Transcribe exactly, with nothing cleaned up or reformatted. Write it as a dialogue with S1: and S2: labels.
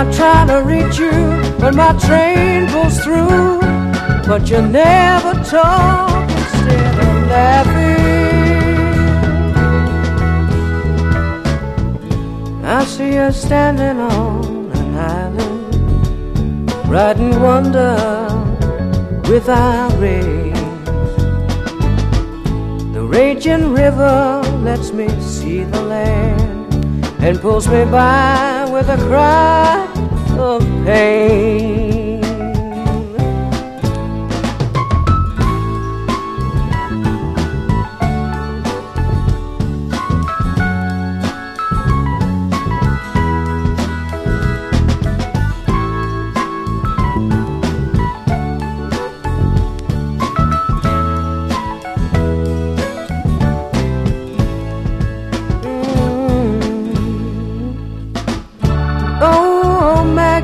S1: I try to reach you when my train pulls through, but you never talk instead of laughing. I see you standing on an island, riding wonder without rain. The raging river lets me see the land and pulls me by with a cry of pain.